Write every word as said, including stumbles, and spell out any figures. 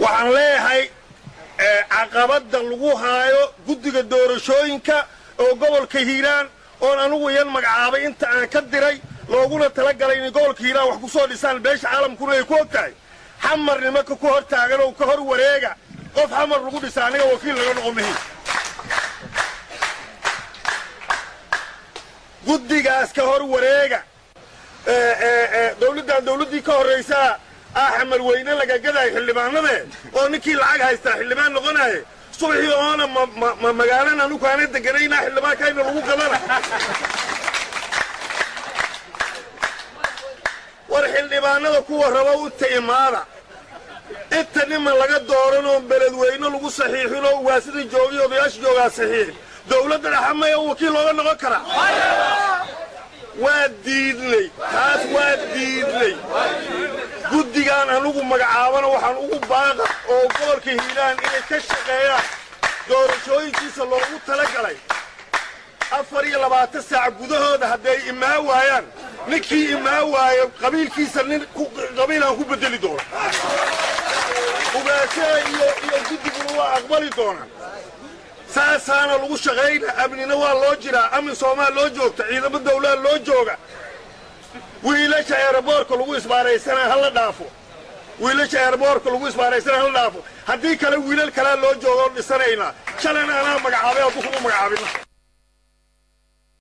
waxaan leeyahay caqabada lagu haayo guddiga doorashooyinka oo gobolka hiiraan oon anugu yan magacaabay inta aan ka diray looguna talagalay inay gobolka hiiraan wax ku soo dhisaan beesha caalamkuna ay ku og tahay xamar nimanka ku hor taagan oo ka hor wareega qof xamar lagu dhisa aniga wakiil laga noqon mahin guddigaas ka hor wareega dawladdan dawladdii ka horraysaa axmed weyne laga gaday xildhibaanade oo ninkii lacag haystaa xildhibaan noqonaye subaxii oona ma magaalana anugu aana deganayna xildhibaankayna lagu gadana war xildhibaanada kuwa raba inta imaada inta niman laga dooran oo beledweyne lagu saxiixin oo waasida joogiy odayaasha joogaa saxiixin dawladda dhaxamaya wakiil looga noqon karaa waa diidnay taas waa diidnay guddigaan anugu magacaabana waxaan ugu baaqa oo gobolka hiiraan inay ka shaqeeyaan doorashooyinkiisa loogu talagalay afar iyo labaatan saac gudahooda hadday imaa waayaan ninkii imaa waayo qabiilkiisa nin qabiilaan ku bedeli doona ugaashaha iyo iyo guddiguna waa aqbali doonaan saasaana lagu shaqayna amnina waa loo jiraa amni soomaal loo joogta ciidamo dawlada loo jooga wiilasha eeraboorka lagu isbaaraysana hala dhaafo wiilasha eeraboorka lagu isbaaraysana hala dhaafo haddii kale wiilal kalea loo jooga oo dhisanaynaa shalayna anaa magacaabay hadduu kuma magacaabina